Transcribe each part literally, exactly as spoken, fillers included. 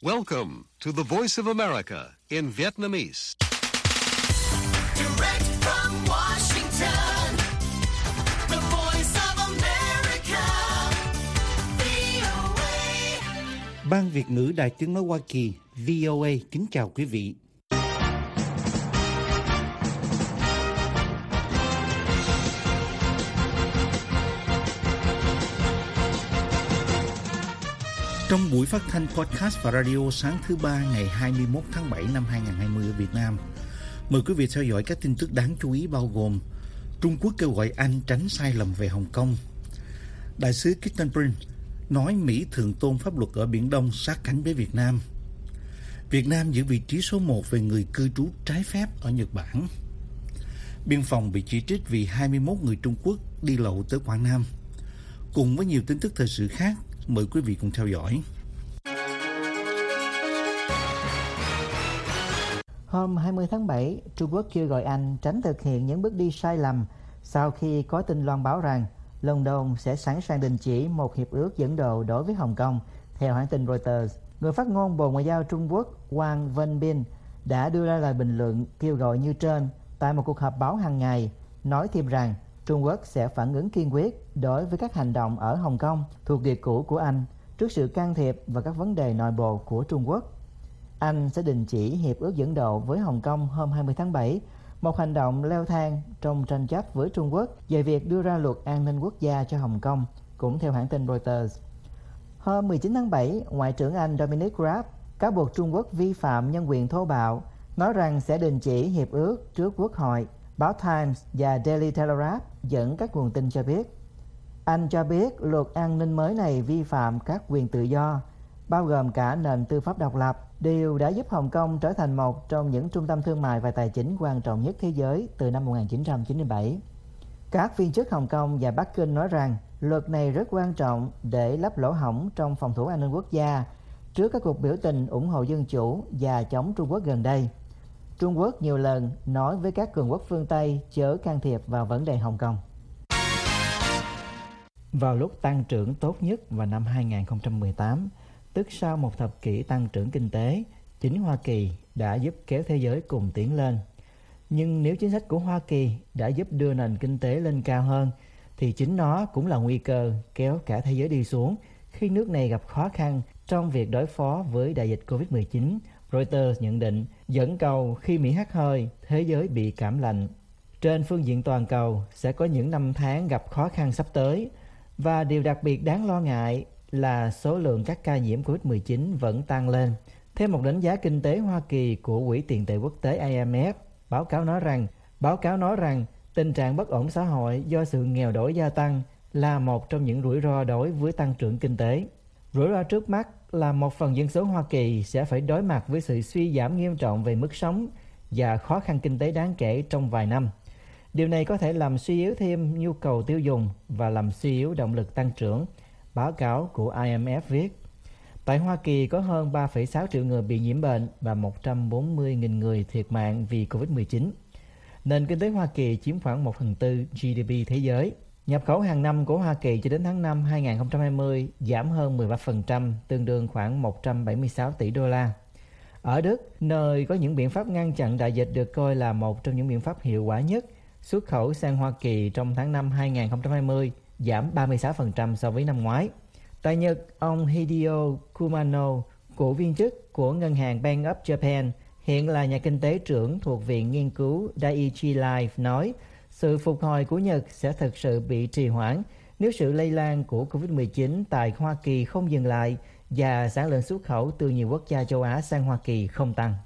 Welcome to the Voice of America in Vietnamese. Direct from Washington, the Voice of America, vê o a. Ban Việt ngữ Đài Tiếng nói Hoa Kỳ vê o a kính chào quý vị. Trong buổi phát thanh podcast và radio sáng thứ ba ngày hai mươi mốt tháng bảy năm hai nghìn không trăm hai mươi ở Việt Nam, mời quý vị theo dõi các tin tức đáng chú ý bao gồm: Trung Quốc kêu gọi Anh tránh sai lầm về Hồng Kông. Đại sứ Kirsten Brink nói Mỹ thượng tôn pháp luật ở Biển Đông sát cánh với Việt Nam. Việt Nam giữ vị trí số một về người cư trú trái phép ở Nhật Bản. Biên phòng bị chỉ trích vì hai mươi mốt người Trung Quốc đi lậu tới Quảng Nam. Cùng với nhiều tin tức thời sự khác, mời quý vị cùng theo dõi. Hôm hai mươi tháng bảy, Trung Quốc kêu gọi Anh tránh thực hiện những bước đi sai lầm sau khi có tin loan báo rằng London sẽ sẵn sàng đình chỉ một hiệp ước dẫn độ đối với Hồng Kông, theo hãng tin Reuters. Người phát ngôn Bộ Ngoại giao Trung Quốc Wang Wenbin đã đưa ra lời bình luận kêu gọi như trên tại một cuộc họp báo hàng ngày, nói thêm rằng Trung Quốc sẽ phản ứng kiên quyết đối với các hành động ở Hồng Kông thuộc địa cũ của Anh trước sự can thiệp vào các vấn đề nội bộ của Trung Quốc. Anh sẽ đình chỉ hiệp ước dẫn độ với Hồng Kông hôm hai mươi tháng bảy, một hành động leo thang trong tranh chấp với Trung Quốc về việc đưa ra luật an ninh quốc gia cho Hồng Kông, cũng theo hãng tin Reuters. Hôm mười chín tháng bảy, Ngoại trưởng Anh Dominic Raab cáo buộc Trung Quốc vi phạm nhân quyền thô bạo, nói rằng sẽ đình chỉ hiệp ước trước Quốc hội. Báo Times và Daily Telegraph dẫn các nguồn tin cho biết Anh cho biết luật an ninh mới này vi phạm các quyền tự do, bao gồm cả nền tư pháp độc lập, điều đã giúp Hồng Kông trở thành một trong những trung tâm thương mại và tài chính quan trọng nhất thế giới từ năm một nghìn chín trăm chín mươi bảy. Các viên chức Hồng Kông và Bắc Kinh nói rằng luật này rất quan trọng để lấp lỗ hổng trong phòng thủ an ninh quốc gia trước các cuộc biểu tình ủng hộ dân chủ và chống Trung Quốc gần đây. Trung Quốc nhiều lần nói với các cường quốc phương Tây chớ can thiệp vào vấn đề Hồng Kông. Vào lúc tăng trưởng tốt nhất vào năm hai nghìn không trăm mười tám, tức sau một thập kỷ tăng trưởng kinh tế, chính Hoa Kỳ đã giúp kéo thế giới cùng tiến lên. Nhưng nếu chính sách của Hoa Kỳ đã giúp đưa nền kinh tế lên cao hơn, thì chính nó cũng là nguy cơ kéo cả thế giới đi xuống khi nước này gặp khó khăn trong việc đối phó với đại dịch covid mười chín. Reuters nhận định dẫn cầu khi Mỹ hắt hơi, thế giới bị cảm lạnh. Trên phương diện toàn cầu sẽ có những năm tháng gặp khó khăn sắp tới, và điều đặc biệt đáng lo ngại là số lượng các ca nhiễm covid mười chín vẫn tăng lên. Theo một đánh giá kinh tế Hoa Kỳ của Quỹ tiền tệ quốc tế I M F, báo cáo nói rằng báo cáo nói rằng tình trạng bất ổn xã hội do sự nghèo đói gia tăng là một trong những rủi ro đối với tăng trưởng kinh tế. Rủi ro trước mắt là một phần dân số Hoa Kỳ sẽ phải đối mặt với sự suy giảm nghiêm trọng về mức sống và khó khăn kinh tế đáng kể trong vài năm. Điều này có thể làm suy yếu thêm nhu cầu tiêu dùng và làm suy yếu động lực tăng trưởng, báo cáo của I M F viết. Tại Hoa Kỳ có hơn ba phẩy sáu triệu người bị nhiễm bệnh và một trăm bốn mươi nghìn người thiệt mạng vì covid mười chín. Nền kinh tế Hoa Kỳ chiếm khoảng một phần tư G D P thế giới. Nhập khẩu hàng năm của Hoa Kỳ cho đến tháng năm hai nghìn không trăm hai mươi giảm hơn mười ba phần trăm, tương đương khoảng một trăm bảy mươi sáu tỷ đô la. Ở Đức, nơi có những biện pháp ngăn chặn đại dịch được coi là một trong những biện pháp hiệu quả nhất, xuất khẩu sang Hoa Kỳ trong tháng năm hai nghìn không trăm hai mươi giảm ba mươi sáu phần trăm so với năm ngoái. Tại Nhật, ông Hideo Kumano, cựu viên chức của ngân hàng Bank of Japan, hiện là nhà kinh tế trưởng thuộc Viện Nghiên cứu Daiichi Life, nói sự phục hồi của Nhật sẽ thực sự bị trì hoãn nếu sự lây lan của covid mười chín tại Hoa Kỳ không dừng lại và sản lượng xuất khẩu từ nhiều quốc gia châu Á sang Hoa Kỳ không tăng.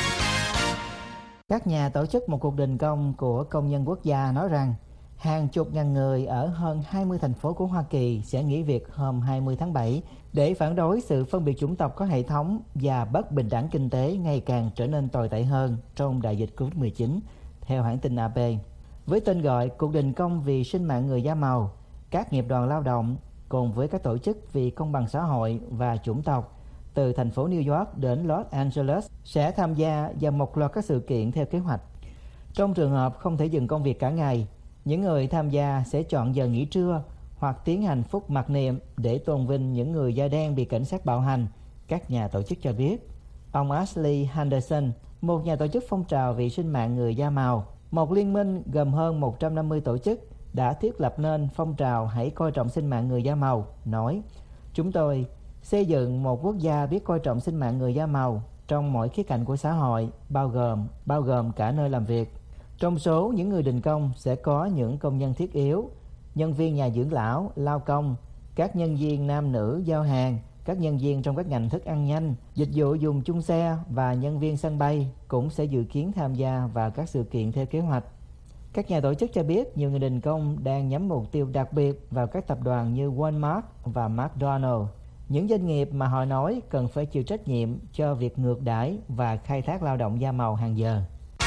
Các nhà tổ chức một cuộc đình công của công nhân quốc gia nói rằng hàng chục ngàn người ở hơn hai mươi thành phố của Hoa Kỳ sẽ nghỉ việc hôm hai mươi tháng bảy để phản đối sự phân biệt chủng tộc có hệ thống và bất bình đẳng kinh tế ngày càng trở nên tồi tệ hơn trong đại dịch covid mười chín, theo hãng tin A P. Với tên gọi Cuộc đình công vì sinh mạng người da màu, các nghiệp đoàn lao động cùng với các tổ chức vì công bằng xã hội và chủng tộc từ thành phố New York đến Los Angeles sẽ tham gia vào một loạt các sự kiện theo kế hoạch. Trong trường hợp không thể dừng công việc cả ngày, những người tham gia sẽ chọn giờ nghỉ trưa hoặc tiến hành phút mặc niệm để tôn vinh những người da đen bị cảnh sát bạo hành Các nhà tổ chức cho biết, ông Ashley Henderson, một nhà tổ chức phong trào vì sinh mạng người da màu, một liên minh gồm hơn một trăm năm mươi tổ chức đã thiết lập nên phong trào hãy coi trọng sinh mạng người da màu, nói: "Chúng tôi xây dựng một quốc gia biết coi trọng sinh mạng người da màu trong mọi khía cạnh của xã hội, bao gồm bao gồm cả nơi làm việc. Trong số những người đình công sẽ có những công nhân thiết yếu, nhân viên nhà dưỡng lão, lao công, các nhân viên nam nữ giao hàng, các nhân viên trong các ngành thức ăn nhanh, dịch vụ dùng chung xe và nhân viên sân bay cũng sẽ dự kiến tham gia vào các sự kiện theo kế hoạch." Các nhà tổ chức cho biết nhiều người đình công đang nhắm mục tiêu đặc biệt vào các tập đoàn như Walmart và McDonald's, những doanh nghiệp mà họ nói cần phải chịu trách nhiệm cho việc ngược đãi và khai thác lao động da màu hàng giờ.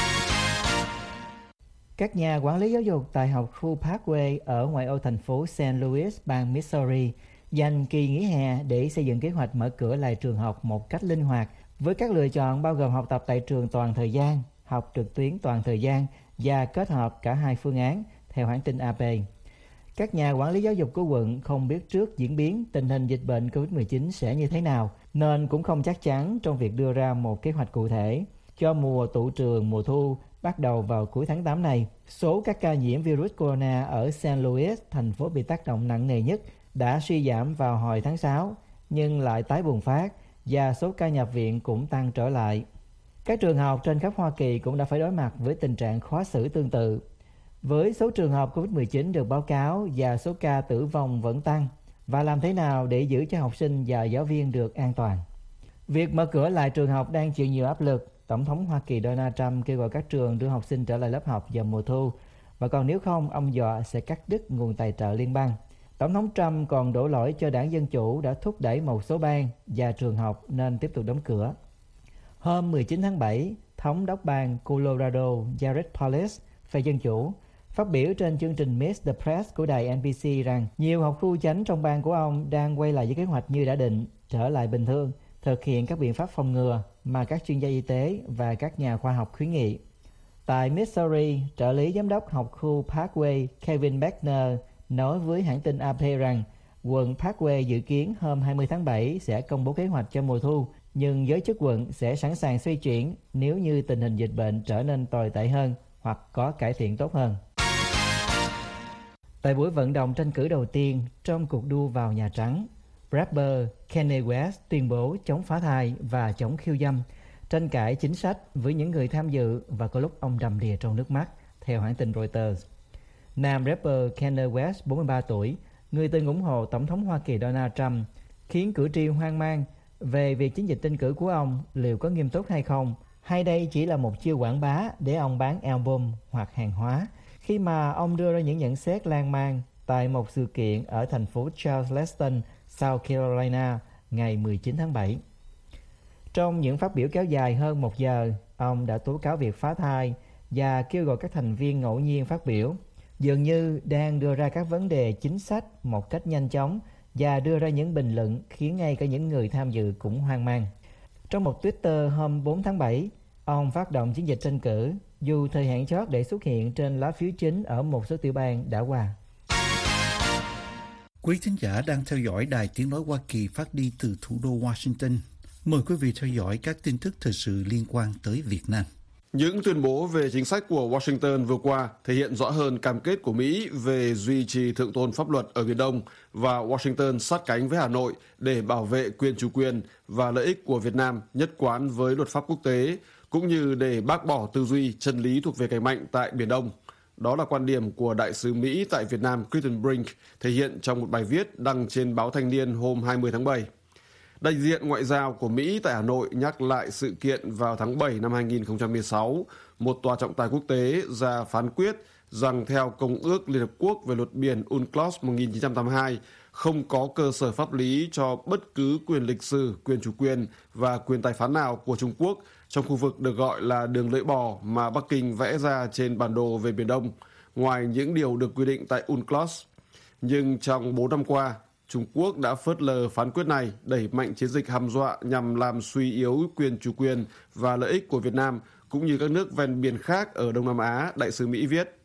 Các nhà quản lý giáo dục tại học khu Parkway ở ngoại ô thành phố Saint Louis, bang Missouri dành kỳ nghỉ hè để xây dựng kế hoạch mở cửa lại trường học một cách linh hoạt, với các lựa chọn bao gồm học tập tại trường toàn thời gian, học trực tuyến toàn thời gian và kết hợp cả hai phương án, theo hãng tin a pê. Các nhà quản lý giáo dục của quận không biết trước diễn biến tình hình dịch bệnh covid mười chín sẽ như thế nào, nên cũng không chắc chắn trong việc đưa ra một kế hoạch cụ thể cho mùa tụ trường mùa thu bắt đầu vào cuối tháng tám này. Số các ca nhiễm virus corona ở Saint Louis, thành phố bị tác động nặng nề nhất, đã suy giảm vào hồi tháng sáu, nhưng lại tái bùng phát và số ca nhập viện cũng tăng trở lại. Các trường học trên khắp Hoa Kỳ cũng đã phải đối mặt với tình trạng khó xử tương tự, với số trường hợp covid mười chín được báo cáo và số ca tử vong vẫn tăng, và làm thế nào để giữ cho học sinh và giáo viên được an toàn. Việc mở cửa lại trường học đang chịu nhiều áp lực. Tổng thống Hoa Kỳ Donald Trump kêu gọi các trường đưa học sinh trở lại lớp học vào mùa thu, và còn nếu không, ông dọa sẽ cắt đứt nguồn tài trợ liên bang. Tổng thống Trump còn đổ lỗi cho đảng Dân Chủ đã thúc đẩy một số bang và trường học nên tiếp tục đóng cửa. Hôm mười chín tháng bảy, thống đốc bang Colorado Jared Polis, phe Dân Chủ, phát biểu trên chương trình Meet the Press của đài en bê xê rằng nhiều học khu chánh trong bang của ông đang quay lại với kế hoạch như đã định, trở lại bình thường, thực hiện các biện pháp phòng ngừa mà các chuyên gia y tế và các nhà khoa học khuyến nghị. Tại Missouri, trợ lý giám đốc học khu Parkway Kevin Beckner nói với hãng tin a pê rằng quận Parkway dự kiến hôm hai mươi tháng bảy sẽ công bố kế hoạch cho mùa thu, nhưng giới chức quận sẽ sẵn sàng xoay chuyển nếu như tình hình dịch bệnh trở nên tồi tệ hơn hoặc có cải thiện tốt hơn. Tại buổi vận động tranh cử đầu tiên trong cuộc đua vào Nhà Trắng, rapper Kanye West tuyên bố chống phá thai và chống khiêu dâm, tranh cãi chính sách với những người tham dự, và có lúc ông đầm đìa trong nước mắt, theo hãng tin Reuters. Nam rapper Kanye West, bốn mươi ba tuổi, người từng ủng hộ Tổng thống Hoa Kỳ Donald Trump, khiến cử tri hoang mang về việc chiến dịch tranh cử của ông liệu có nghiêm túc hay không, hay đây chỉ là một chiêu quảng bá để ông bán album hoặc hàng hóa, khi mà ông đưa ra những nhận xét lan man tại một sự kiện ở thành phố Charleston, South Carolina, ngày mười chín tháng bảy. Trong những phát biểu kéo dài hơn một giờ, ông đã tố cáo việc phá thai và kêu gọi các thành viên ngẫu nhiên phát biểu, dường như đang đưa ra các vấn đề chính sách một cách nhanh chóng và đưa ra những bình luận khiến ngay cả những người tham dự cũng hoang mang. Trong một Twitter hôm bốn tháng bảy, ông phát động chiến dịch tranh cử, dù thời hạn chót để xuất hiện trên lá phiếu chính ở một số tiểu bang đã qua. Quý thính giả đang theo dõi Đài Tiếng Nói Hoa Kỳ phát đi từ thủ đô Washington. Mời quý vị theo dõi các tin tức thời sự liên quan tới Việt Nam. Những tuyên bố về chính sách của Washington vừa qua thể hiện rõ hơn cam kết của Mỹ về duy trì thượng tôn pháp luật ở Biển Đông, và Washington sát cánh với Hà Nội để bảo vệ quyền chủ quyền và lợi ích của Việt Nam nhất quán với luật pháp quốc tế, cũng như để bác bỏ tư duy chân lý thuộc về cảnh mạnh tại Biển Đông. Đó là quan điểm của Đại sứ Mỹ tại Việt Nam Creighton Brink thể hiện trong một bài viết đăng trên báo Thanh niên hôm hai mươi tháng bảy. Đại diện ngoại giao của Mỹ tại Hà Nội nhắc lại sự kiện vào tháng bảy năm hai nghìn không trăm mười sáu, một tòa trọng tài quốc tế ra phán quyết rằng theo Công ước Liên Hợp Quốc về luật biển UNCLOS một nghìn chín trăm tám mươi hai, không có cơ sở pháp lý cho bất cứ quyền lịch sử, quyền chủ quyền và quyền tài phán nào của Trung Quốc trong khu vực được gọi là đường lưỡi bò mà Bắc Kinh vẽ ra trên bản đồ về Biển Đông, ngoài những điều được quy định tại UNCLOS. Nhưng trong bốn năm qua, Trung Quốc đã phớt lờ phán quyết này, đẩy mạnh chiến dịch hăm dọa nhằm làm suy yếu quyền chủ quyền và lợi ích của Việt Nam cũng như các nước ven biển khác ở Đông Nam Á, Đại sứ Mỹ viết.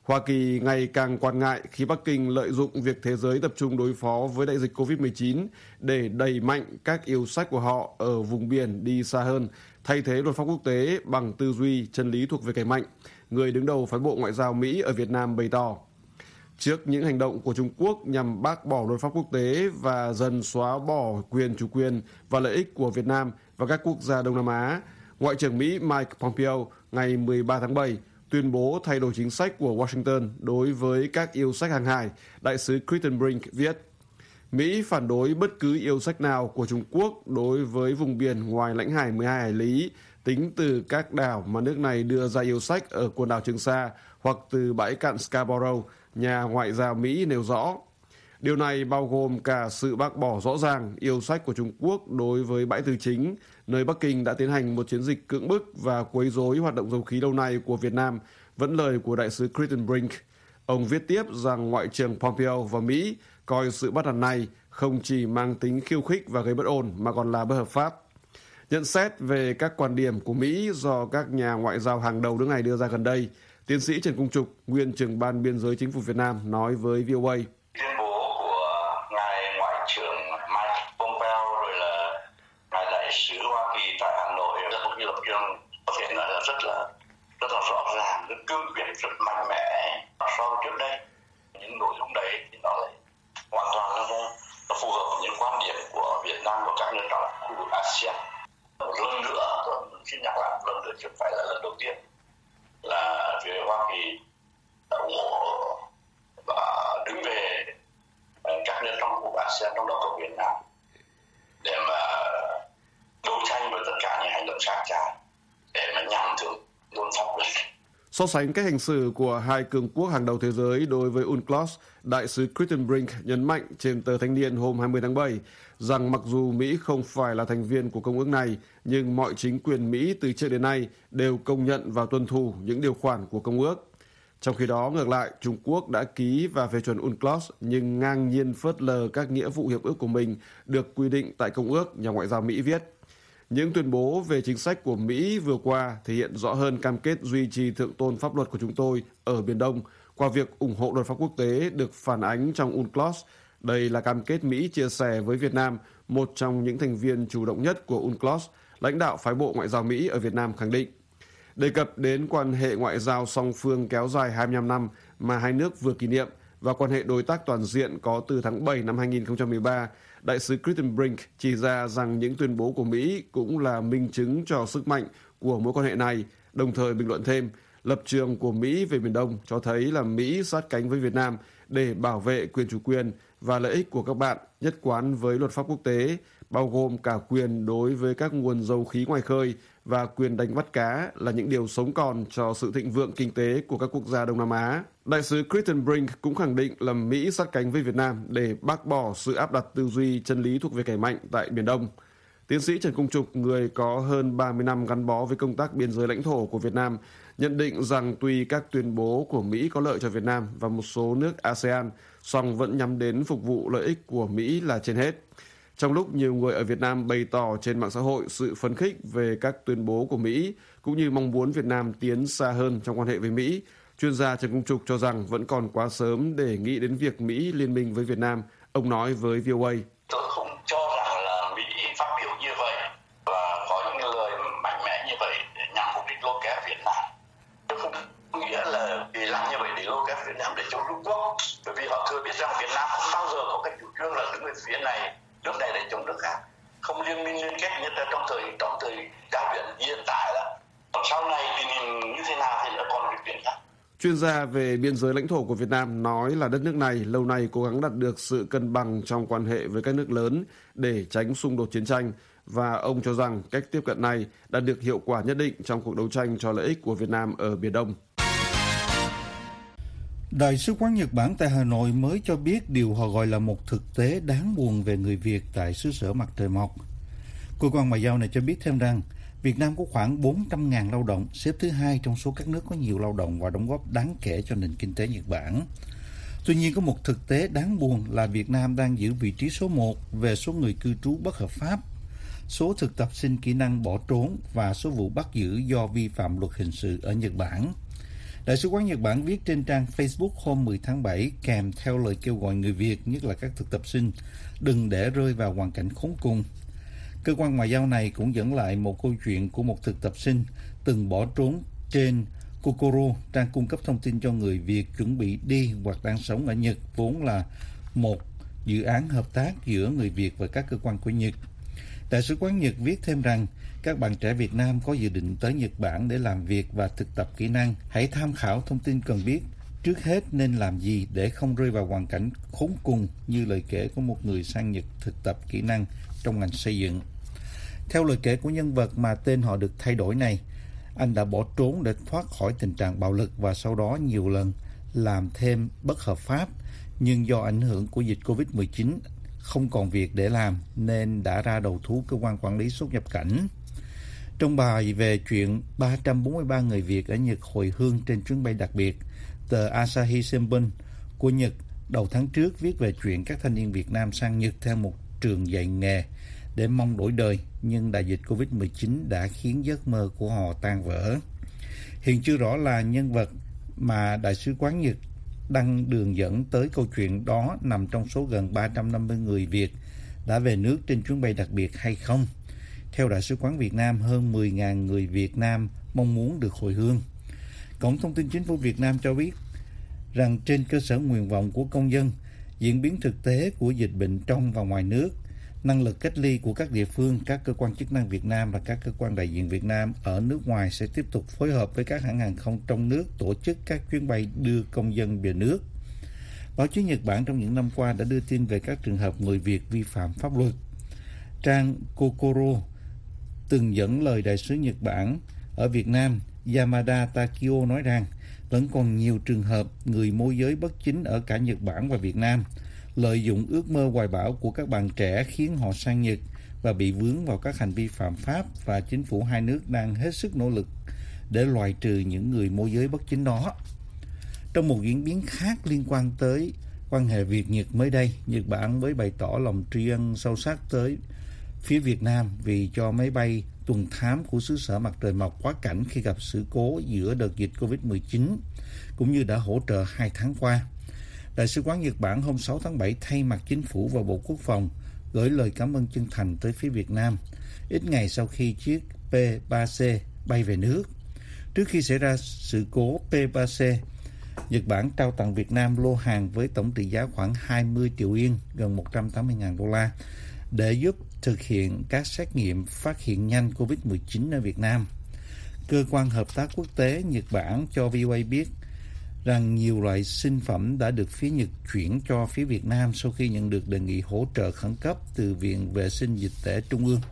Hoa Kỳ ngày càng quan ngại khi Bắc Kinh lợi dụng việc thế giới tập trung đối phó với đại dịch covid mười chín để đẩy mạnh các yêu sách của họ ở vùng biển đi xa hơn, thay thế luật pháp quốc tế bằng tư duy chân lý thuộc về kẻ mạnh, người đứng đầu phái bộ ngoại giao Mỹ ở Việt Nam bày tỏ. Trước những hành động của Trung Quốc nhằm bác bỏ luật pháp quốc tế và dần xóa bỏ quyền chủ quyền và lợi ích của Việt Nam và các quốc gia Đông Nam Á, Ngoại trưởng Mỹ Mike Pompeo ngày mười ba tháng bảy tuyên bố thay đổi chính sách của Washington đối với các yêu sách hàng hải, đại sứ Creighton Brink viết. Mỹ phản đối bất cứ yêu sách nào của Trung Quốc đối với vùng biển ngoài lãnh hải mười hai hải lý, tính từ các đảo mà nước này đưa ra yêu sách ở quần đảo Trường Sa hoặc từ bãi cạn Scarborough, nhà ngoại giao Mỹ nêu rõ. Điều này bao gồm cả sự bác bỏ rõ ràng yêu sách của Trung Quốc đối với bãi tư chính, nơi Bắc Kinh đã tiến hành một chiến dịch cưỡng bức và quấy rối hoạt động dầu khí lâu nay của Việt Nam, vẫn lời của đại sứ Creighton Brink. Ông viết tiếp rằng Ngoại trưởng Pompeo và Mỹ coi sự bắt đặt này không chỉ mang tính khiêu khích và gây bất ổn mà còn là bất hợp pháp. Nhận xét về các quan điểm của Mỹ do các nhà ngoại giao hàng đầu nước này đưa ra gần đây, tiến sĩ Trần Cung Trục, nguyên trưởng ban biên giới chính phủ Việt Nam nói với vê o a. Tuyên bố của ngài Ngoại trưởng Mike Pompeo rồi là ngài đại sứ Hoa Kỳ tại Hà Nội rất một lập trường có thể nói là rất là rất là rõ ràng, rất cương quyết, rất mạnh mẽ so với trước đây. Những nội dung đấy thì nó lại hoàn toàn là nó phù hợp với những quan điểm của Việt Nam và các nước trong khu vực a sê an. Một lần nữa, tôi xin nhắc lại một lần nữa, chứ không phải là lần đầu tiên là phía Hoa Kỳ đã ủng hộ và đứng về các nước trong khu vực a sê an, trong đó có Việt Nam, để mà đấu tranh với tất cả những hành động sai trái để mà nhằm thượng tôn pháp luật. So sánh cách hành xử của hai cường quốc hàng đầu thế giới đối với UNCLOS, đại sứ Creighton Brink nhấn mạnh trên tờ Thanh niên hôm hai mươi tháng bảy rằng mặc dù Mỹ không phải là thành viên của công ước này, nhưng mọi chính quyền Mỹ từ trước đến nay đều công nhận và tuân thủ những điều khoản của công ước. Trong khi đó, ngược lại, Trung Quốc đã ký và phê chuẩn UNCLOS nhưng ngang nhiên phớt lờ các nghĩa vụ hiệp ước của mình được quy định tại công ước, nhà ngoại giao Mỹ viết. Những tuyên bố về chính sách của Mỹ vừa qua thể hiện rõ hơn cam kết duy trì thượng tôn pháp luật của chúng tôi ở Biển Đông qua việc ủng hộ luật pháp quốc tế được phản ánh trong UNCLOS. Đây là cam kết Mỹ chia sẻ với Việt Nam, một trong những thành viên chủ động nhất của UNCLOS, lãnh đạo phái bộ ngoại giao Mỹ ở Việt Nam khẳng định. Đề cập đến quan hệ ngoại giao song phương kéo dài hai mươi lăm năm mà hai nước vừa kỷ niệm và quan hệ đối tác toàn diện có từ tháng bảy năm hai nghìn không trăm mười ba, đại sứ Creighton Brink chỉ ra rằng những tuyên bố của Mỹ cũng là minh chứng cho sức mạnh của mối quan hệ này, đồng thời bình luận thêm, lập trường của Mỹ về Biển Đông cho thấy là Mỹ sát cánh với Việt Nam để bảo vệ quyền chủ quyền và lợi ích của các bạn, nhất quán với luật pháp quốc tế, bao gồm cả quyền đối với các nguồn dầu khí ngoài khơi và quyền đánh bắt cá là những điều sống còn cho sự thịnh vượng kinh tế của các quốc gia Đông Nam Á. Đại sứ Creighton Brink cũng khẳng định là Mỹ sát cánh với Việt Nam để bác bỏ sự áp đặt tư duy chân lý thuộc về kẻ mạnh tại Biển Đông. Tiến sĩ Trần Cung Trục, người có hơn ba mươi năm gắn bó với công tác biên giới lãnh thổ của Việt Nam, nhận định rằng tuy các tuyên bố của Mỹ có lợi cho Việt Nam và một số nước a sê an, song vẫn nhắm đến phục vụ lợi ích của Mỹ là trên hết. Trong lúc nhiều người ở Việt Nam bày tỏ trên mạng xã hội sự phấn khích về các tuyên bố của Mỹ, cũng như mong muốn Việt Nam tiến xa hơn trong quan hệ với Mỹ, chuyên gia Trần Cung Trục cho rằng vẫn còn quá sớm để nghĩ đến việc Mỹ liên minh với Việt Nam. Ông nói với vê o a. Tôi không cho rằng là Mỹ phát biểu như vậy và có những lời mạnh mẽ như vậy để nhằm mục đích lôi kéo Việt Nam. Tôi không nghĩa là vì làm như vậy để lôi kéo Việt Nam để chống Trung Quốc, bởi vì họ thừa biết rằng Việt Nam không bao giờ có cái chủ trương là đứng về phía này, nước này để chống nước khác, không liên minh liên kết như trong thời trong thời đại viện hiện tại là. Còn sau này tình hình như thế nào thì nó còn cái chuyện khác. Chuyên gia về biên giới lãnh thổ của Việt Nam nói là đất nước này lâu nay cố gắng đạt được sự cân bằng trong quan hệ với các nước lớn để tránh xung đột chiến tranh, và ông cho rằng cách tiếp cận này đạt được hiệu quả nhất định trong cuộc đấu tranh cho lợi ích của Việt Nam ở Biển Đông. Đại sứ quán Nhật Bản tại Hà Nội mới cho biết điều họ gọi là một thực tế đáng buồn về người Việt tại xứ sở mặt trời mọc. Cơ quan ngoại giao này cho biết thêm rằng Việt Nam có khoảng bốn trăm nghìn lao động, xếp thứ hai trong số các nước có nhiều lao động và đóng góp đáng kể cho nền kinh tế Nhật Bản. Tuy nhiên, có một thực tế đáng buồn là Việt Nam đang giữ vị trí số một về số người cư trú bất hợp pháp, số thực tập sinh kỹ năng bỏ trốn và số vụ bắt giữ do vi phạm luật hình sự ở Nhật Bản. Đại sứ quán Nhật Bản viết trên trang Facebook hôm mười tháng bảy kèm theo lời kêu gọi người Việt, nhất là các thực tập sinh, đừng để rơi vào hoàn cảnh khốn cùng. Cơ quan ngoại giao này cũng dẫn lại một câu chuyện của một thực tập sinh từng bỏ trốn trên Kokoro, trang cung cấp thông tin cho người Việt chuẩn bị đi hoặc đang sống ở Nhật, vốn là một dự án hợp tác giữa người Việt và các cơ quan của Nhật. Đại sứ quán Nhật viết thêm rằng, các bạn trẻ Việt Nam có dự định tới Nhật Bản để làm việc và thực tập kỹ năng. Hãy tham khảo thông tin cần biết. Trước hết nên làm gì để không rơi vào hoàn cảnh khốn cùng như lời kể của một người sang Nhật thực tập kỹ năng trong ngành xây dựng. Theo lời kể của nhân vật mà tên họ được thay đổi này, anh đã bỏ trốn để thoát khỏi tình trạng bạo lực và sau đó nhiều lần làm thêm bất hợp pháp, nhưng do ảnh hưởng của dịch covid mười chín không còn việc để làm nên đã ra đầu thú cơ quan quản lý xuất nhập cảnh. Trong bài về chuyện ba trăm bốn mươi ba người Việt ở Nhật hồi hương trên chuyến bay đặc biệt, tờ Asahi Shimbun của Nhật đầu tháng trước viết về chuyện các thanh niên Việt Nam sang Nhật theo một trường dạy nghề để mong đổi đời, nhưng đại dịch covid mười chín đã khiến giấc mơ của họ tan vỡ. Hiện chưa rõ là nhân vật mà Đại sứ quán Nhật đăng đường dẫn tới câu chuyện đó nằm trong số gần ba trăm năm mươi người Việt đã về nước trên chuyến bay đặc biệt hay không. Theo Đại sứ quán Việt Nam, hơn mười nghìn người Việt Nam mong muốn được hồi hương. Cổng thông tin chính phủ Việt Nam cho biết rằng trên cơ sở nguyện vọng của công dân, diễn biến thực tế của dịch bệnh trong và ngoài nước, năng lực cách ly của các địa phương, các cơ quan chức năng Việt Nam và các cơ quan đại diện Việt Nam ở nước ngoài sẽ tiếp tục phối hợp với các hãng hàng không trong nước tổ chức các chuyến bay đưa công dân về nước. Báo chí Nhật Bản trong những năm qua đã đưa tin về các trường hợp người Việt vi phạm pháp luật. Trang Kokoro từng dẫn lời đại sứ Nhật Bản ở Việt Nam Yamada Takio nói rằng vẫn còn nhiều trường hợp người môi giới bất chính ở cả Nhật Bản và Việt Nam lợi dụng ước mơ hoài bão của các bạn trẻ khiến họ sang Nhật và bị vướng vào các hành vi phạm pháp, và chính phủ hai nước đang hết sức nỗ lực để loại trừ những người môi giới bất chính đó. Trong một diễn biến khác liên quan tới quan hệ Việt-Nhật mới đây, Nhật Bản mới bày tỏ lòng tri ân sâu sắc tới phía Việt Nam vì cho máy bay tuần thám của xứ sở mặt trời mọc quá cảnh khi gặp sự cố giữa đợt dịch covid mười chín, cũng như đã hỗ trợ hai tháng qua. Đại sứ quán Nhật Bản hôm sáu tháng bảy thay mặt chính phủ và Bộ Quốc phòng gửi lời cảm ơn chân thành tới phía Việt Nam, ít ngày sau khi chiếc P ba C bay về nước. Trước khi xảy ra sự cố P ba C, Nhật Bản trao tặng Việt Nam lô hàng với tổng trị giá khoảng hai mươi triệu yên, gần một trăm tám mươi nghìn đô la, để giúp thực hiện các xét nghiệm phát hiện nhanh covid mười chín ở Việt Nam. Cơ quan hợp tác quốc tế Nhật Bản cho vê o a biết rằng nhiều loại sinh phẩm đã được phía Nhật chuyển cho phía Việt Nam sau khi nhận được đề nghị hỗ trợ khẩn cấp từ Viện Vệ sinh Dịch tễ Trung ương.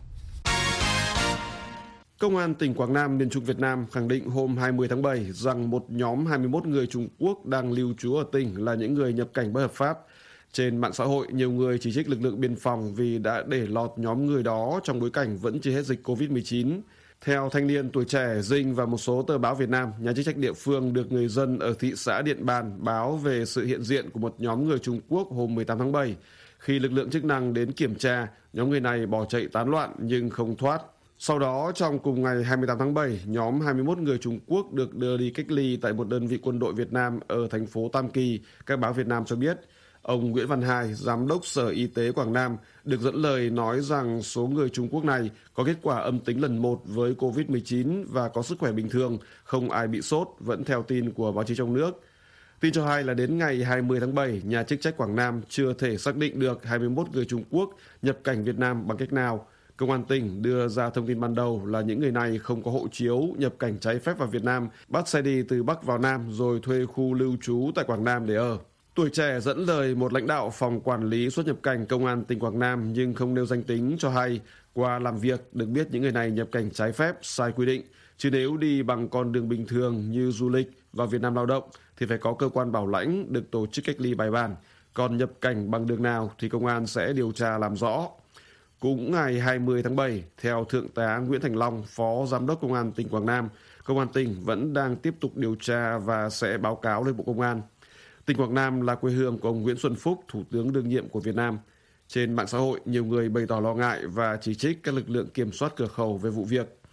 Công an tỉnh Quảng Nam, miền Trung Việt Nam khẳng định hôm hai mươi tháng bảy rằng một nhóm hai mươi mốt người Trung Quốc đang lưu trú ở tỉnh là những người nhập cảnh bất hợp pháp. Trên mạng xã hội, nhiều người chỉ trích lực lượng biên phòng vì đã để lọt nhóm người đó trong bối cảnh vẫn chưa hết dịch covid mười chín. Theo Thanh niên, Tuổi Trẻ, Dinh và một số tờ báo Việt Nam, nhà chức trách địa phương được người dân ở thị xã Điện Bàn báo về sự hiện diện của một nhóm người Trung Quốc hôm mười tám tháng bảy. Khi lực lượng chức năng đến kiểm tra, nhóm người này bỏ chạy tán loạn nhưng không thoát. Sau đó, trong cùng ngày hai mươi tám tháng bảy, nhóm hai mươi mốt người Trung Quốc được đưa đi cách ly tại một đơn vị quân đội Việt Nam ở thành phố Tam Kỳ. Các báo Việt Nam cho biết, ông Nguyễn Văn Hai, Giám đốc Sở Y tế Quảng Nam, được dẫn lời nói rằng số người Trung Quốc này có kết quả âm tính lần một với covid mười chín và có sức khỏe bình thường, không ai bị sốt, vẫn theo tin của báo chí trong nước. Tin cho hay là đến ngày hai mươi tháng bảy, nhà chức trách Quảng Nam chưa thể xác định được hai mươi mốt người Trung Quốc nhập cảnh Việt Nam bằng cách nào. Công an tỉnh đưa ra thông tin ban đầu là những người này không có hộ chiếu, nhập cảnh trái phép vào Việt Nam, bắt xe đi từ Bắc vào Nam rồi thuê khu lưu trú tại Quảng Nam để ở. Tuổi Trẻ dẫn lời một lãnh đạo phòng quản lý xuất nhập cảnh Công an tỉnh Quảng Nam nhưng không nêu danh tính cho hay qua làm việc được biết những người này nhập cảnh trái phép sai quy định, chứ nếu đi bằng con đường bình thường như du lịch vào Việt Nam lao động thì phải có cơ quan bảo lãnh được tổ chức cách ly bài bản, còn nhập cảnh bằng đường nào thì công an sẽ điều tra làm rõ. Cũng ngày hai mươi tháng bảy, theo Thượng tá Nguyễn Thành Long, Phó Giám đốc Công an tỉnh Quảng Nam, Công an tỉnh vẫn đang tiếp tục điều tra và sẽ báo cáo lên Bộ Công an. Tỉnh Quảng Nam là quê hương của ông Nguyễn Xuân Phúc, Thủ tướng đương nhiệm của Việt Nam. Trên mạng xã hội, nhiều người bày tỏ lo ngại và chỉ trích các lực lượng kiểm soát cửa khẩu về vụ việc.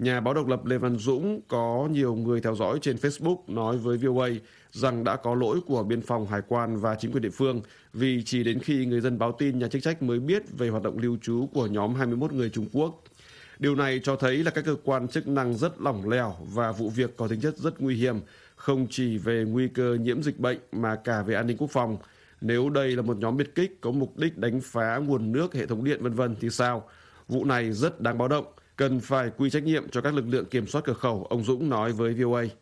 Nhà báo độc lập Lê Văn Dũng có nhiều người theo dõi trên Facebook nói với vê o a rằng đã có lỗi của biên phòng, hải quan và chính quyền địa phương vì chỉ đến khi người dân báo tin nhà chức trách mới biết về hoạt động lưu trú của nhóm hai mươi mốt người Trung Quốc. Điều này cho thấy là các cơ quan chức năng rất lỏng lẻo và vụ việc có tính chất rất nguy hiểm, không chỉ về nguy cơ nhiễm dịch bệnh mà cả về an ninh quốc phòng. Nếu đây là một nhóm biệt kích có mục đích đánh phá nguồn nước, hệ thống điện vân vân thì sao? Vụ này rất đáng báo động, cần phải quy trách nhiệm cho các lực lượng kiểm soát cửa khẩu, ông Dũng nói với vê o a.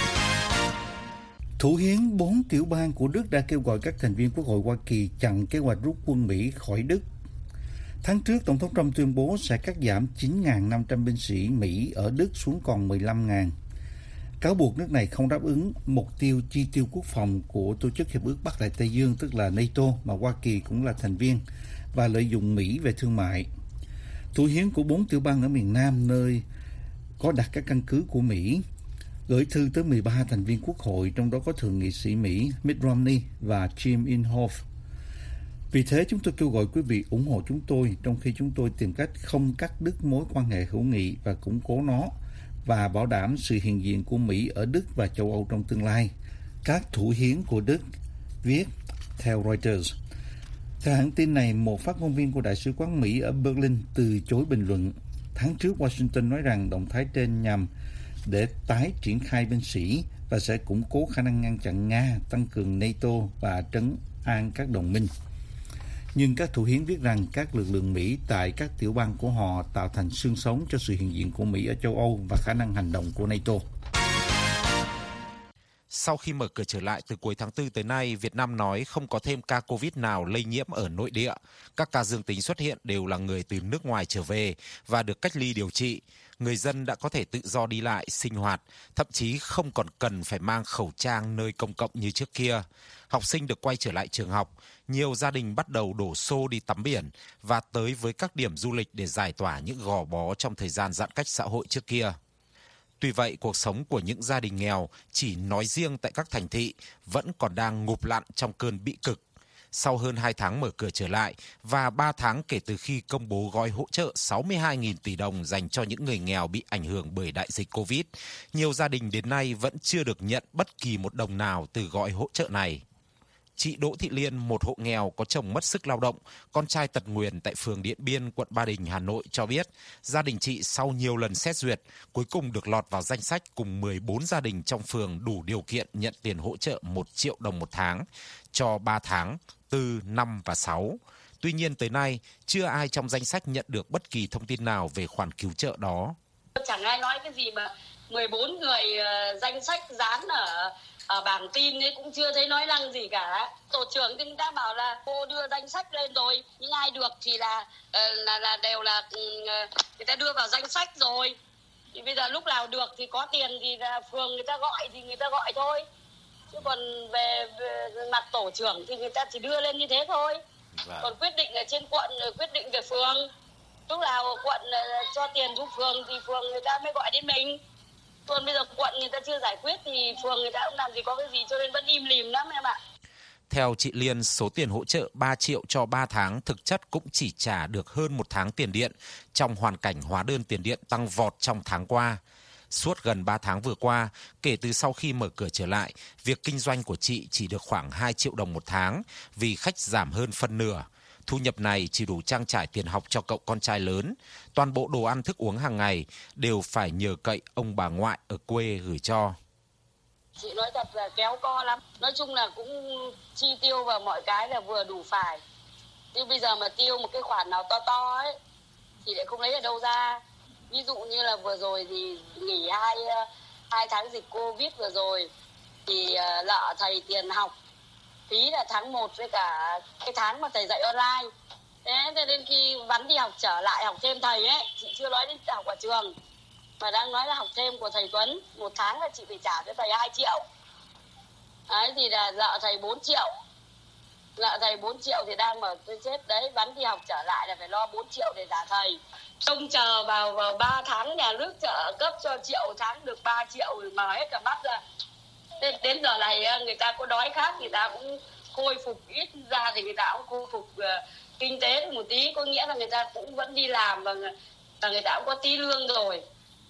Thủ hiến bốn tiểu bang của Đức đã kêu gọi các thành viên Quốc hội Hoa Kỳ chặn kế hoạch rút quân Mỹ khỏi Đức. Tháng trước, Tổng thống Trump tuyên bố sẽ cắt giảm chín nghìn năm trăm binh sĩ Mỹ ở Đức xuống còn mười lăm nghìn. Cáo buộc nước này không đáp ứng mục tiêu chi tiêu quốc phòng của Tổ chức Hiệp ước Bắc Đại Tây Dương, tức là NATO, mà Hoa Kỳ cũng là thành viên, và lợi dụng Mỹ về thương mại. Thủ hiến của bốn tiểu bang ở miền Nam, nơi có đặt các căn cứ của Mỹ, gửi thư tới mười ba thành viên Quốc hội, trong đó có Thượng nghị sĩ Mỹ Mitt Romney và Jim Inhofe. Vì thế, chúng tôi kêu gọi quý vị ủng hộ chúng tôi trong khi chúng tôi tìm cách không cắt đứt mối quan hệ hữu nghị và củng cố nó, và bảo đảm sự hiện diện của Mỹ ở Đức và châu Âu trong tương lai. Các thủ hiến của Đức viết theo Reuters. Theo hãng tin này, một phát ngôn viên của Đại sứ quán Mỹ ở Berlin từ chối bình luận. Tháng trước, Washington nói rằng động thái trên nhằm để tái triển khai binh sĩ và sẽ củng cố khả năng ngăn chặn Nga, tăng cường NATO và trấn an các đồng minh. Nhưng các thủ hiến viết rằng các lực lượng Mỹ tại các tiểu bang của họ tạo thành xương sống cho sự hiện diện của Mỹ ở châu Âu và khả năng hành động của NATO. Sau khi mở cửa trở lại từ cuối tháng tư tới nay, Việt Nam nói không có thêm ca Covid nào lây nhiễm ở nội địa. Các ca dương tính xuất hiện đều là người từ nước ngoài trở về và được cách ly điều trị. Người dân đã có thể tự do đi lại, sinh hoạt, thậm chí không còn cần phải mang khẩu trang nơi công cộng như trước kia. Học sinh được quay trở lại trường học, nhiều gia đình bắt đầu đổ xô đi tắm biển và tới với các điểm du lịch để giải tỏa những gò bó trong thời gian giãn cách xã hội trước kia. Tuy vậy, cuộc sống của những gia đình nghèo, chỉ nói riêng tại các thành thị, vẫn còn đang ngụp lặn trong cơn bĩ cực. Sau hơn hai tháng mở cửa trở lại và ba tháng kể từ khi công bố gói hỗ trợ sáu mươi hai nghìn tỷ đồng dành cho những người nghèo bị ảnh hưởng bởi đại dịch Covid, nhiều gia đình đến nay vẫn chưa được nhận bất kỳ một đồng nào từ gói hỗ trợ này. Chị Đỗ Thị Liên, một hộ nghèo có chồng mất sức lao động, con trai tật nguyền tại phường Điện Biên, quận Ba Đình, Hà Nội cho biết, gia đình chị sau nhiều lần xét duyệt, cuối cùng được lọt vào danh sách cùng mười bốn gia đình trong phường đủ điều kiện nhận tiền hỗ trợ một triệu đồng một tháng cho ba tháng, tư, năm và sáu. Tuy nhiên tới nay, chưa ai trong danh sách nhận được bất kỳ thông tin nào về khoản cứu trợ đó. Chẳng ai nói cái gì mà mười bốn người uh, danh sách dán ở ở bảng tin ấy cũng chưa thấy nói năng gì cả. Tổ trưởng thì đã bảo là cô đưa danh sách lên rồi, những ai được thì là uh, là là đều là uh, người ta đưa vào danh sách rồi. Thì bây giờ lúc nào được thì có tiền thì là phường người ta gọi thì người ta gọi thôi. Chứ còn về, về mặt tổ trưởng thì người ta chỉ đưa lên như thế thôi. Vâng. Còn quyết định ở trên quận, quyết định về phường. Lúc nào quận cho tiền giúp phường thì phường người ta mới gọi đến mình. Còn bây giờ quận người ta chưa giải quyết thì phường người ta cũng làm gì có cái gì, cho nên vẫn im lìm lắm em ạ. Theo chị Liên, số tiền hỗ trợ ba triệu cho ba tháng thực chất cũng chỉ trả được hơn một tháng tiền điện trong hoàn cảnh hóa đơn tiền điện tăng vọt trong tháng qua. Suốt gần ba tháng vừa qua, kể từ sau khi mở cửa trở lại, việc kinh doanh của chị chỉ được khoảng hai triệu đồng một tháng vì khách giảm hơn phân nửa. Thu nhập này chỉ đủ trang trải tiền học cho cậu con trai lớn. Toàn bộ đồ ăn thức uống hàng ngày đều phải nhờ cậy ông bà ngoại ở quê gửi cho. Chị nói thật là kéo co lắm. Nói chung là cũng chi tiêu vào mọi cái là vừa đủ phải. Nhưng bây giờ mà tiêu một cái khoản nào to to ấy thì lại không lấy ở đâu ra. Ví dụ như là vừa rồi thì nghỉ hai, hai tháng dịch Covid vừa rồi thì lợ thầy tiền học phí là tháng một với cả cái tháng mà thầy dạy online. Thế nên khi Vắn đi học trở lại học thêm thầy ấy, chị chưa nói đến học ở trường mà đang nói là học thêm của thầy Tuấn, một tháng là chị phải trả cho thầy hai triệu. Đấy thì là lợ thầy bốn triệu. Lợ thầy bốn triệu thì đang mở cái chết đấy, Vắn đi học trở lại là phải lo bốn triệu để trả thầy. Trông chờ vào vào ba tháng nhà nước trợ cấp cho triệu, tháng được ba triệu rồi mà hết cả mắt ra. Đến, đến giờ này người ta có đói khát, người ta cũng khôi phục, ít ra thì người ta cũng khôi phục uh, kinh tế một tí, có nghĩa là người ta cũng vẫn đi làm và, và người ta cũng có tí lương rồi.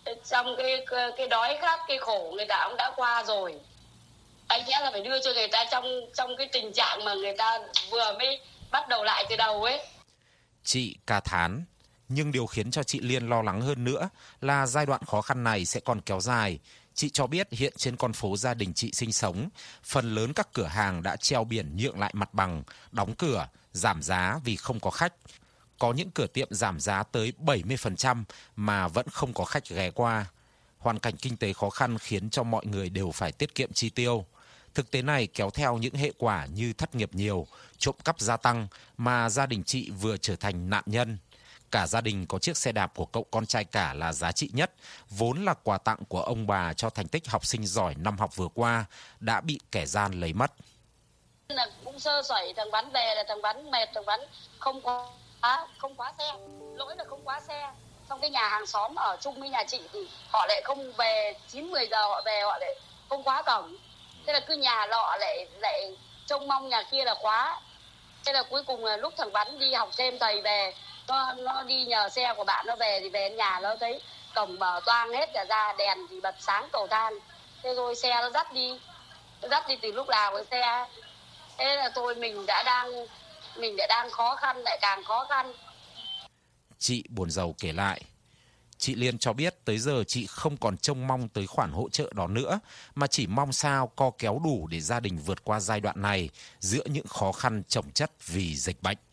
Trong cái cái đói khát, cái khổ người ta cũng đã qua rồi. Anh nhẽ là phải đưa cho người ta trong trong cái tình trạng mà người ta vừa mới bắt đầu lại từ đầu ấy. Chị ca thán, nhưng điều khiến cho chị Liên lo lắng hơn nữa là giai đoạn khó khăn này sẽ còn kéo dài. Chị cho biết hiện trên con phố gia đình chị sinh sống, phần lớn các cửa hàng đã treo biển nhượng lại mặt bằng, đóng cửa, giảm giá vì không có khách. Có những cửa tiệm giảm giá tới bảy mươi phần trăm mà vẫn không có khách ghé qua. Hoàn cảnh kinh tế khó khăn khiến cho mọi người đều phải tiết kiệm chi tiêu. Thực tế này kéo theo những hệ quả như thất nghiệp nhiều, trộm cắp gia tăng mà gia đình chị vừa trở thành nạn nhân. Cả gia đình có chiếc xe đạp của cậu con trai cả là giá trị nhất, vốn là quà tặng của ông bà cho thành tích học sinh giỏi năm học vừa qua, đã bị kẻ gian lấy mất. Là cũng sơ sẩy, thằng Bắn về là thằng Bắn mệt, thằng Bắn không quá không quá xe, lỗi là không quá xe. Trong cái nhà hàng xóm ở chung với nhà chị thì họ lại không về, chín mười giờ họ về họ lại không khóa cổng. Thế là cứ nhà lọ lại lại trông mong nhà kia là khóa. Thế là cuối cùng là lúc thằng Bắn đi học thêm thầy về, nó nó đi nhờ xe của bạn nó về thì về nhà nó thấy cổng mở toang hết cả ra, đèn thì bật sáng cầu than. Thế rồi xe nó dắt đi, nó dắt đi từ lúc nào cái xe. Thế là thôi mình đã đang mình đã đang khó khăn lại càng khó khăn. Chị buồn rầu kể lại. Chị Liên cho biết tới giờ chị không còn trông mong tới khoản hỗ trợ đó nữa, mà chỉ mong sao co kéo đủ để gia đình vượt qua giai đoạn này giữa những khó khăn chồng chất vì dịch bệnh.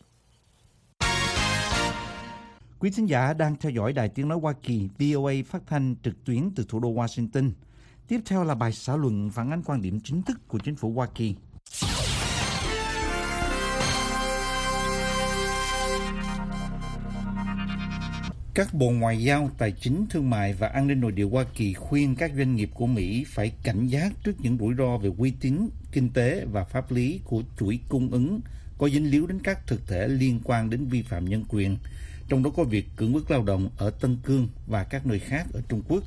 Quý thính giả đang theo dõi Đài Tiếng Nói Hoa Kỳ vê o a phát thanh trực tuyến từ thủ đô Washington. Tiếp theo là bài xã luận phản ánh quan điểm chính thức của chính phủ Hoa Kỳ. Các bộ ngoại giao, tài chính, thương mại và an ninh nội địa Hoa Kỳ khuyên các doanh nghiệp của Mỹ phải cảnh giác trước những rủi ro về uy tín, kinh tế và pháp lý của chuỗi cung ứng có dính líu đến các thực thể liên quan đến vi phạm nhân quyền, trong đó có việc cưỡng bức lao động ở Tân Cương và các nơi khác ở Trung Quốc.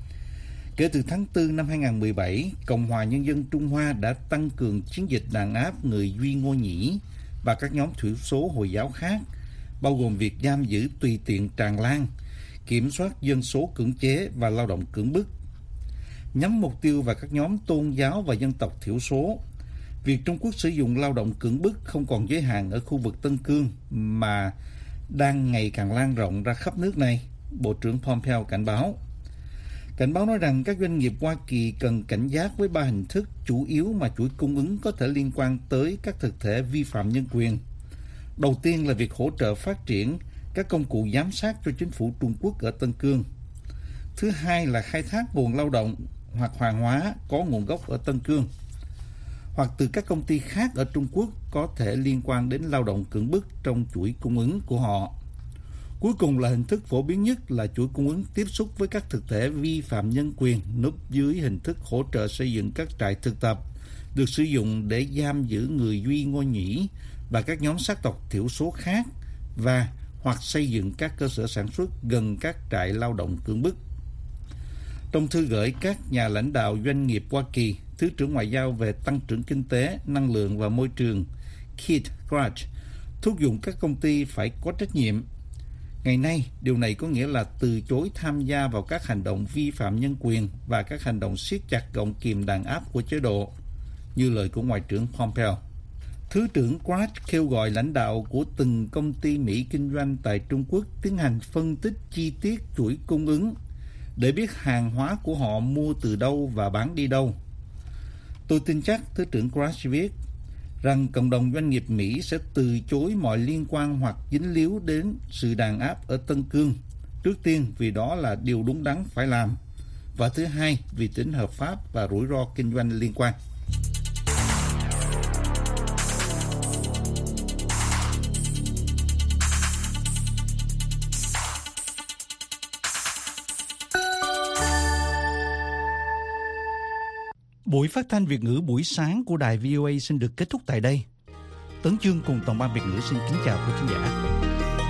Kể từ tháng tư năm hai không một bảy, Cộng hòa Nhân dân Trung Hoa đã tăng cường chiến dịch đàn áp người Duy Ngô Nhĩ và các nhóm thiểu số Hồi giáo khác, bao gồm việc giam giữ tùy tiện tràn lan, kiểm soát dân số cưỡng chế và lao động cưỡng bức. Nhắm mục tiêu vào các nhóm tôn giáo và dân tộc thiểu số, việc Trung Quốc sử dụng lao động cưỡng bức không còn giới hạn ở khu vực Tân Cương mà đang ngày càng lan rộng ra khắp nước này, Bộ trưởng Pompeo cảnh báo. Cảnh báo nói rằng các doanh nghiệp Hoa Kỳ cần cảnh giác với ba hình thức chủ yếu mà chuỗi cung ứng có thể liên quan tới các thực thể vi phạm nhân quyền. Đầu tiên là việc hỗ trợ phát triển các công cụ giám sát cho chính phủ Trung Quốc ở Tân Cương. Thứ hai là khai thác nguồn lao động hoặc hàng hóa có nguồn gốc ở Tân Cương, hoặc từ các công ty khác ở Trung Quốc có thể liên quan đến lao động cưỡng bức trong chuỗi cung ứng của họ. Cuối cùng là hình thức phổ biến nhất là chuỗi cung ứng tiếp xúc với các thực thể vi phạm nhân quyền núp dưới hình thức hỗ trợ xây dựng các trại thực tập, được sử dụng để giam giữ người Duy Ngô Nhĩ và các nhóm sắc tộc thiểu số khác, và hoặc xây dựng các cơ sở sản xuất gần các trại lao động cưỡng bức. Trong thư gửi các nhà lãnh đạo doanh nghiệp Hoa Kỳ, Thứ trưởng Ngoại giao về tăng trưởng kinh tế, năng lượng và môi trường Keith Krach thúc giục các công ty phải có trách nhiệm. Ngày nay, điều này có nghĩa là từ chối tham gia vào các hành động vi phạm nhân quyền và các hành động siết chặt gọng kìm đàn áp của chế độ, như lời của Ngoại trưởng Pompeo. Thứ trưởng Krach kêu gọi lãnh đạo của từng công ty Mỹ kinh doanh tại Trung Quốc tiến hành phân tích chi tiết chuỗi cung ứng để biết hàng hóa của họ mua từ đâu và bán đi đâu. Tôi tin chắc, Thứ trưởng Krach viết, rằng cộng đồng doanh nghiệp Mỹ sẽ từ chối mọi liên quan hoặc dính líu đến sự đàn áp ở Tân Cương. Trước tiên vì đó là điều đúng đắn phải làm, và thứ hai vì tính hợp pháp và rủi ro kinh doanh liên quan. Buổi phát thanh Việt ngữ buổi sáng của đài vê o a xin được kết thúc tại đây. Tấn Chương cùng toàn ban Việt ngữ xin kính chào quý khán giả.